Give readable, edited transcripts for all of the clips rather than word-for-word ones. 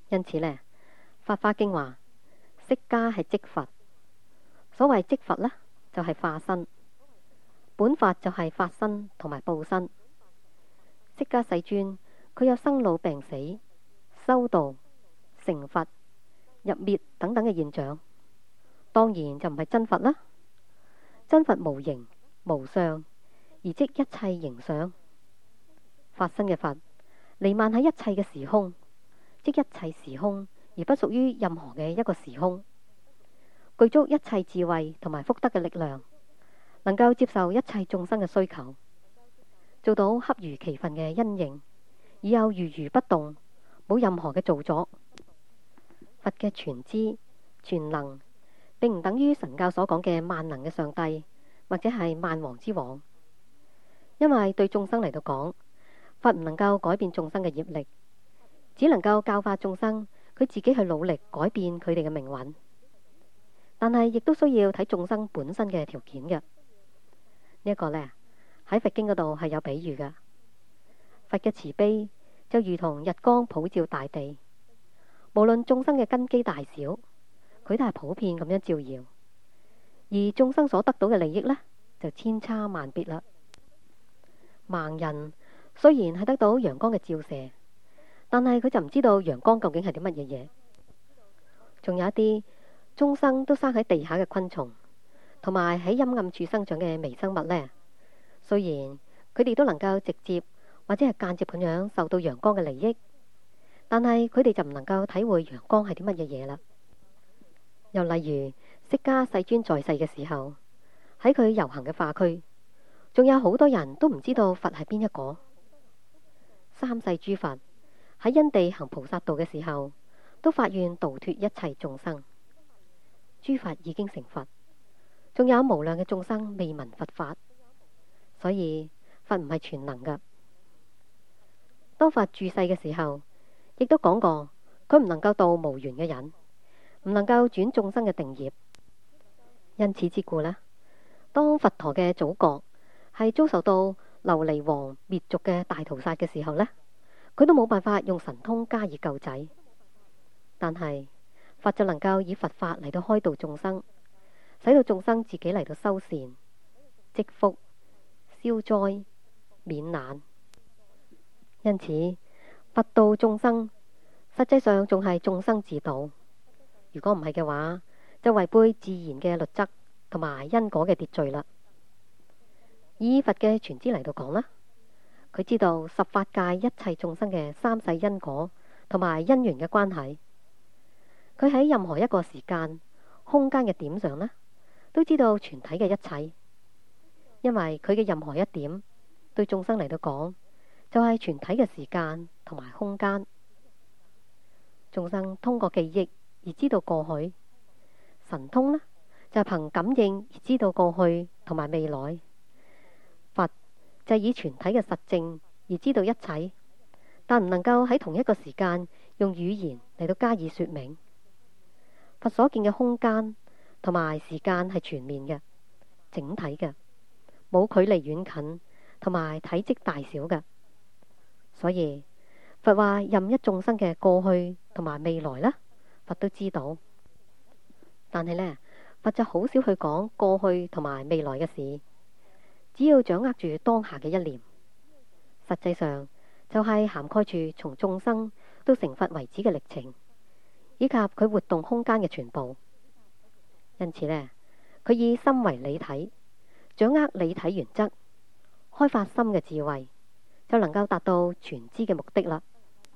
因此呢，法華經話釋迦係即佛。所謂即佛呢，就係化身，本法就係法身同埋報身。釋迦世尊佢有生老病死、修道、成佛、入滅等等嘅現象，當然就唔係真佛啦。真佛無形無相，而即一切形相。法身嘅佛彌漫喺一切嘅時空，即一切時空，而不屬於任何嘅一個時空，具足一切智慧同埋福德嘅力量，能夠接受一切眾生嘅需求，做到恰如其分嘅因應，而又如如不動，冇任何嘅造作。佛嘅全知全能，並唔等於神教所講嘅萬能嘅上帝，或者係萬王之王。因為對眾生嚟到講，佛唔能夠改變眾生嘅業力，只能夠教化眾生，佢自己去努力改變佢哋嘅命運。但係亦都需要睇眾生本身嘅條件嘅。呢一個呢，喺佛經嗰度係有比喻嘅。佛嘅慈悲就如同日光普照大地，無論眾生嘅根基大小，佢都係普遍咁樣照耀。而眾生所得到嘅利益呢，就千差萬別啦。盲人雖然係得到陽光嘅照射，但係佢就唔知道陽光究竟係啲乜嘢嘢。仲有一啲終生都生喺地下嘅昆蟲，同埋喺陰暗處生長嘅微生物呢，雖然佢哋都能夠直接或者係間接咁樣受到陽光嘅利益，但係佢哋就唔能夠體會陽光係啲乜嘢嘢啦。又例如釋迦世尊在世嘅時候，喺佢遊行嘅化區，仲有好多人都唔知道佛係邊一個。三世諸佛喺因地行菩薩道嘅時候，都發願度脫一切眾生。諸佛已經成佛，仲有無量嘅眾生未聞佛法，所以佛唔係全能噶。當佛住世嘅時候，亦都講過，佢唔能夠度無緣嘅人，唔能夠轉眾生嘅定業。因此之故呢，當佛陀嘅祖國係遭受到琉璃王滅族嘅大屠殺嘅時候呢，佢都冇辦法用神通加以救濟，但係佛就能夠以佛法嚟到開導眾生，使到眾生自己嚟到修善、積福、消災、免難。因此佛度眾生，實際上仲係眾生自度。如果唔係嘅話，就違背自然嘅律則同埋因果嘅秩序啦。以佛嘅全知嚟到講啦，佢知道十法界一切眾生嘅三世因果同埋因緣嘅關係。佢喺任何一個時間、空間嘅點上呢，都知道全體嘅一切。因為佢嘅任何一點對眾生嚟到講，就係全體嘅時間同埋空間。眾生通過記憶而知道過去，神通呢，就係憑感應而知道過去同埋未來。佛就係以全體嘅實證而知道一切，但唔能夠喺同一個時間用語言嚟到加以說明。佛所見嘅空間同埋時間係全面嘅、整體嘅，冇距離遠近同埋體積大小嘅。所以佛話任一眾生嘅過去同埋未來呢，佛都知道。但係呢，佛就好少去講過去同埋未來嘅事，只要掌握住當下嘅一念，實際上就係涵蓋住從眾生到成佛為止嘅歷程，以及佢活動空間嘅全部。因此呢，佢以心為理體，掌握理體原則，開發心嘅智慧，就能夠達到全知嘅目的啦。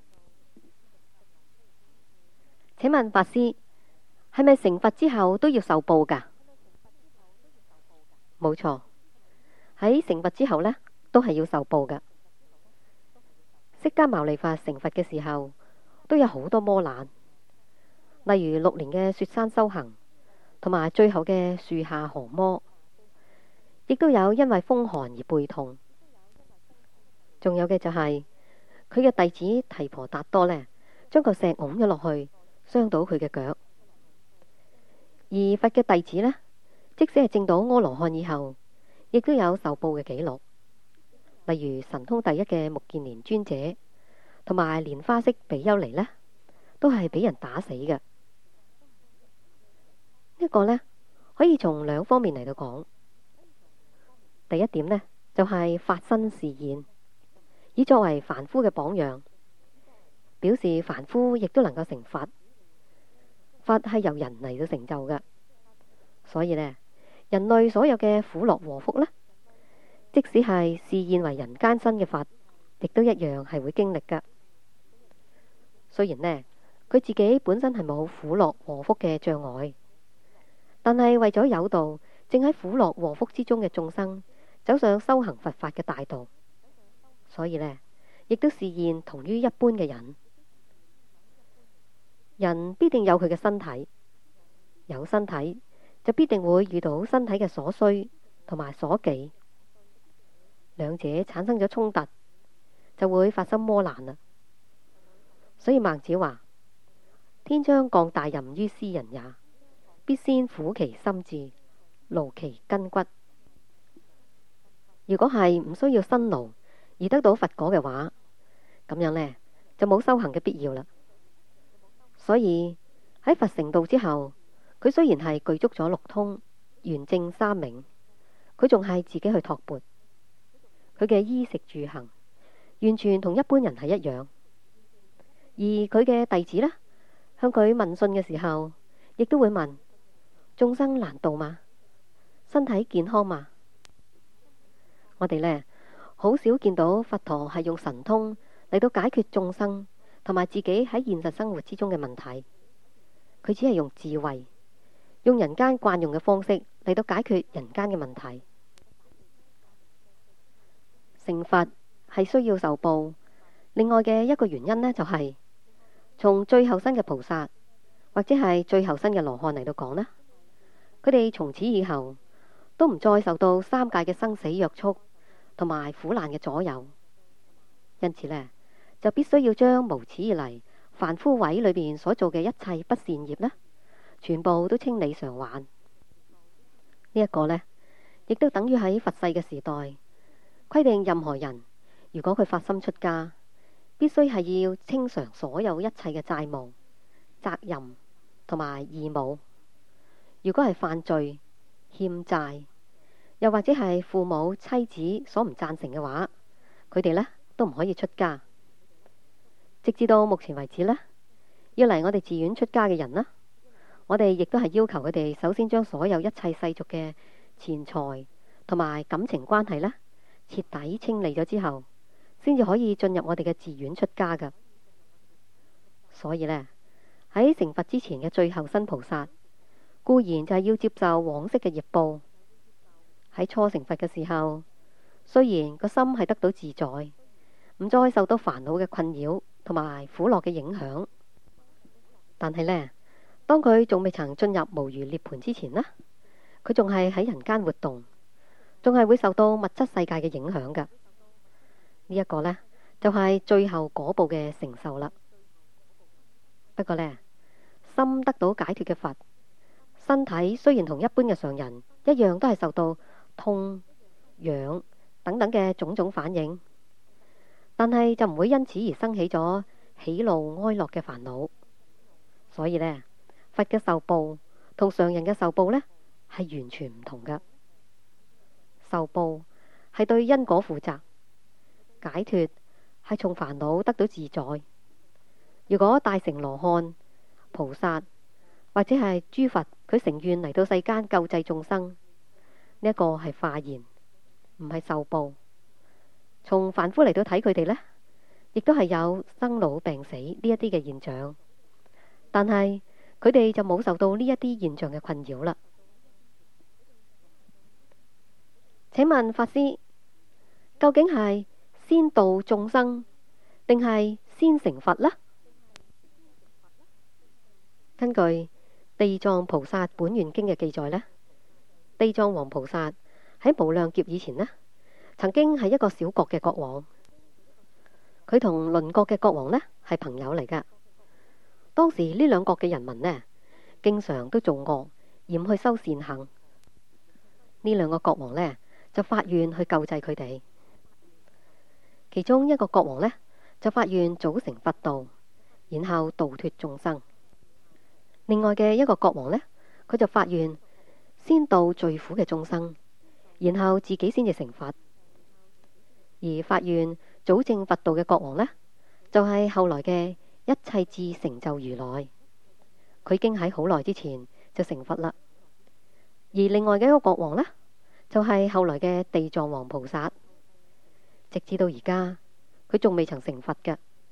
請問法師，係咪成佛之後都要受報㗎？冇錯，喺成佛之後呢，都係要受報㗎。釋迦牟尼佛成佛嘅時候，都有好多磨難，例如6年嘅雪山修行，同埋最後嘅樹下降魔，亦都有因為風寒而背痛。仲有嘅就係佢嘅弟子提婆達多呢，將個石拱咗落去，傷到佢嘅腳。而佛嘅弟子呢，即使係證到阿羅漢以後，亦都有受報嘅記錄。例如神通第一嘅目犍連尊者，同埋蓮花色比丘尼呢， 都係俾人打死嘅。呢個呢，可以從兩方面嚟到講。第一點呢，就係法身示現，以作為凡夫嘅榜樣，表示凡夫亦都能夠成佛。佛係由人嚟到成就嘅，所以呢，人類所有嘅苦樂禍福呢，即使係示現為人間身嘅佛，亦都一樣係會經歷噶。雖然呢，佢自己本身係冇苦樂禍福嘅障礙，但係為咗誘導正喺苦樂禍福之中嘅眾生走上修行佛法嘅大道，所以呢，亦都示現同於一般嘅人。人必定有佢嘅身體，有身體就必定會遇到身體嘅所需同埋所忌，兩者產生咗衝突，就會發生魔難啦。所以孟子話：天將降大任於斯人也，必先苦其心志，勞其筋骨。如果係唔需要辛勞而得到佛果嘅話，咁樣呢，就冇修行嘅必要啦。所以喺佛成道之後，佢雖然係具足咗六通、圓正三明，佢仲係自己去托缽。佢嘅衣食住行完全同一般人係一樣。而佢嘅弟子呢，向佢問訊嘅時候，亦都會問：眾生難度嗎？身體健康嗎？我哋呢，好少見到佛陀係用神通嚟到解決眾生同埋自己喺現實生活之中嘅問題。佢只係用智慧，用人間慣用嘅方式嚟到解決人間嘅問題。成佛係需要受報，另外嘅一個原因呢，就係從最後身嘅菩薩或者係最後身嘅羅漢嚟到講啦，佢哋從此以後都唔再受到三界嘅生死約束同埋苦難嘅左右，因此呢，就必須要將無始以嚟凡夫位裏邊所做嘅一切不善業呢，全部都清理償還。呢一個呢，亦都等於喺佛世嘅時代規定，任何人如果佢發心出家，必須係要清償所有一切嘅債務、責任同埋義務。如果係犯罪、欠債，又或者係父母、妻子所唔贊成嘅話，佢哋呢都唔可以出家。直至到目前為止呢，要嚟我哋寺院出家嘅人呢，我哋亦都係要求佢哋首先將所有一切世俗嘅錢財同埋感情關係呢，徹底清理咗之後，先至可以進入我哋嘅寺院出家噶。所以呢，喺成佛之前嘅最後身菩薩，固然就係要接受往昔嘅業報。喺初成佛嘅時候，雖然個心係得到自在，唔再受到煩惱嘅困擾同埋苦樂嘅影響，但係呢，當佢仲未曾進入無餘涅槃之前呢，佢仲係喺人間活動，仲係會受到物質世界嘅影響噶。呢一個呢，就係最後果報嘅承受啦。不過呢，心得到解脫嘅佛，身體雖然同一般嘅常人一樣，都係受到痛、癢等等嘅種種反應，但係就唔會因此而生起咗喜怒哀樂嘅煩惱。所以呢，佛嘅受報同常人嘅受報呢，係完全唔同噶。受報係對因果負責，解脫係從煩惱得到自在。如果大乘羅漢、菩薩或者係諸佛，佢成願嚟到世間救濟眾生，呢一個係化現，唔係受報。從凡夫嚟到睇佢哋呢，亦都係有生老病死呢一啲嘅現象，但係佢哋就冇受到呢一啲現象嘅困擾啦。請問法師，究竟係先度眾生定係先成佛呢？根據《地藏菩薩本願經》嘅記載呢，地藏王菩薩喺無量劫以前呢，曾經係一個小國嘅國王，佢同鄰國嘅國王呢係朋友嚟噶。當時呢兩國嘅人民呢，經常都做惡而唔去修善行。呢兩個國王呢，就發願去救濟佢哋。其中一個國王呢，就發願組成佛道， 然後度脫眾生。另外嘅一個國王呢，佢就發願先度最苦嘅眾生，然後自己先至成佛。而發願早證佛道嘅國王呢，就係後來嘅一切智成就如來。佢已經喺好耐之前就成佛啦。而另外嘅一個國王呢，就係後來嘅地藏王菩薩，直至到而家佢仲未曾成佛嘅。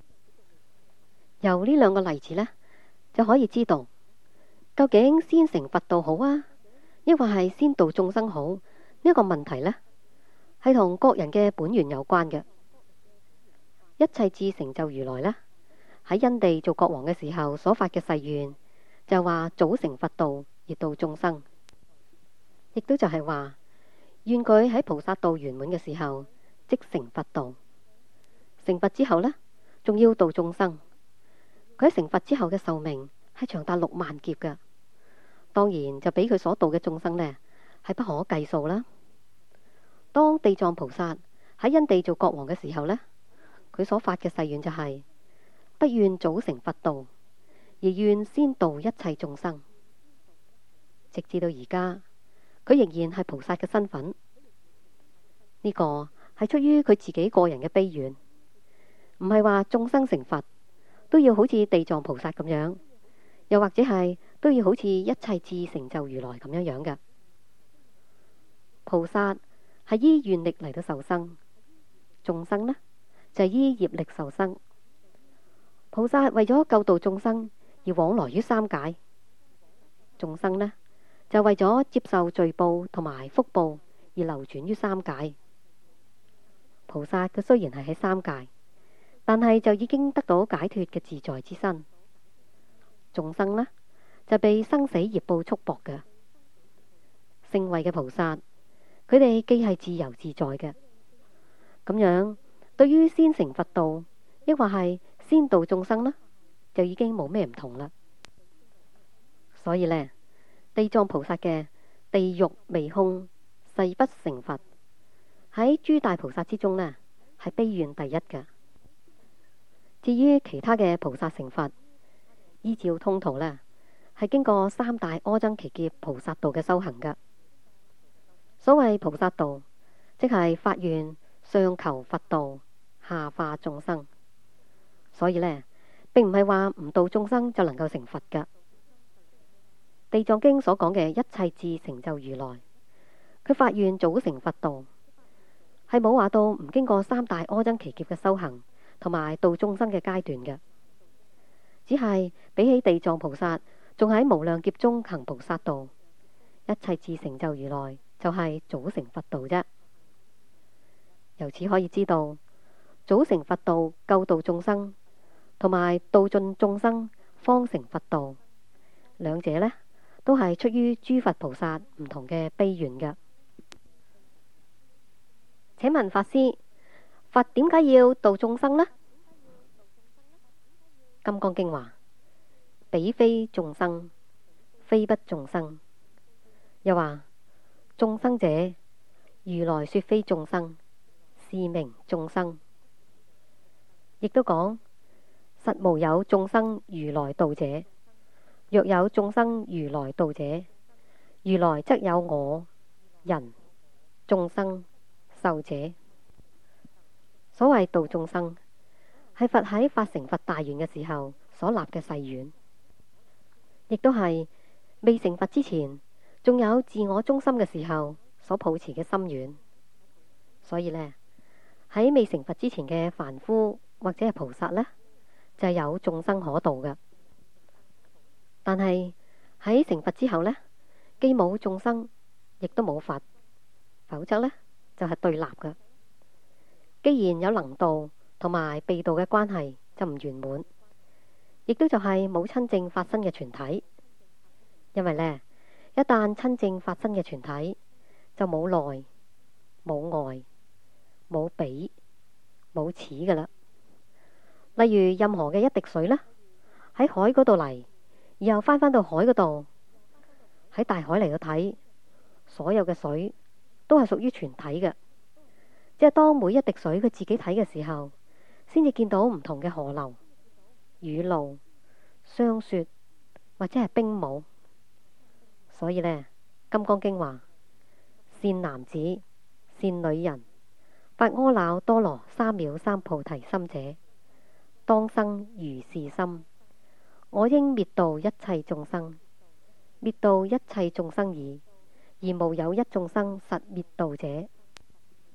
由呢兩個例子呢，就可以知道究竟先成佛道好啊，抑或係先度眾生好？呢一個問題呢，係同各人嘅本願有關嘅。一切智成就如來呢，喺因地做國王嘅時候所發嘅誓願，就話早成佛道而度眾生，亦都就係話願佢喺菩薩道圓滿嘅時候即成佛道。成佛之後呢，仲要度眾生。佢喺成佛之後嘅壽命係長達6萬劫㗎，當然就比佢所度嘅眾生呢係不可計數啦。當地藏菩薩喺因地做國王嘅時候呢，佢所發嘅誓願就係不願早成佛道，而願先度一切眾生。直至到而家，佢仍然係菩薩嘅身份。呢個係出於佢自己個人嘅悲願，唔係話眾生成佛都要好似地藏菩薩咁樣，又或者係都要好似一切智成就如來咁樣樣嘅。菩薩係依願力嚟到受生，眾生呢就係依業力受生。菩薩為咗救度眾生而往來於三界，眾生呢就為咗接受罪報同埋福報而流轉於三界。菩薩佢雖然係喺三界，但係就已經得到解脫嘅自在之身。眾生呢就被生死業報束縛嘅。聖位嘅菩薩，佢哋既係自由自在嘅，咁樣對於先成佛道，抑或係先度眾生呢，就已經冇咩唔同啦。所以呢，地藏菩薩嘅地獄未空，誓不成佛，喺諸大菩薩之中呢，係悲願第一嘅。至於其他嘅菩薩成佛，依照通途呢，係經過三大阿僧祇劫菩薩道嘅修行噶。所謂菩薩道，即係發願上求佛道，下化眾生。所以呢，並唔係話唔度眾生就能夠成佛噶。地藏經所講嘅一切智成就如來，佢發願早成佛道，係冇話到唔經過三大阿僧祇劫嘅修行同埋度眾生嘅階段嘅，只係比起地藏菩薩仲喺無量劫中行菩薩道，一切智成就如來就係早成佛道啫。由此可以知道，早成佛道救度眾生，同埋度盡眾生方成佛道，兩者呢都係出於諸佛菩薩唔同嘅悲願嘅。請問法師，佛點解要度眾生呢？金剛經話：彼非眾生，非不眾生。又話眾生者，如來說非眾生，是名眾生。亦都講實無有眾生如來度者，若有眾生如來度者，如來則有我、人、眾生、壽者。所謂度眾生，係佛喺發成佛大願嘅時候所立嘅誓願，亦都係未成佛之前仲有自我中心嘅時候所抱持嘅心願。所以呢，喺未成佛之前嘅凡夫或者係菩薩呢，就係有眾生可度嘅。但係喺成佛之後呢，既冇眾生，亦都冇佛，否則呢，就係對立嘅。既然有能度同埋被度嘅關係，就唔圓滿，亦都就係冇親證發生嘅全體。因為呢，一旦親證發生嘅全體，就冇內、冇外、冇比、冇此㗎喇。例如任何嘅一滴水呢，喺海嗰度嚟，然後返到海嗰度，喺大海嚟到睇，所有嘅水都係屬於全體嘅。即係當每一滴水佢自己睇嘅時候，先至見到唔同嘅河流。 雨露、霜雪或者係冰舞。所以呢，《金剛經》話：善男子、善女人，發阿耨多羅三藐三菩提心者，當生如是心。我應滅度一切眾生，滅度一切眾生已，而無有一眾生實滅度者。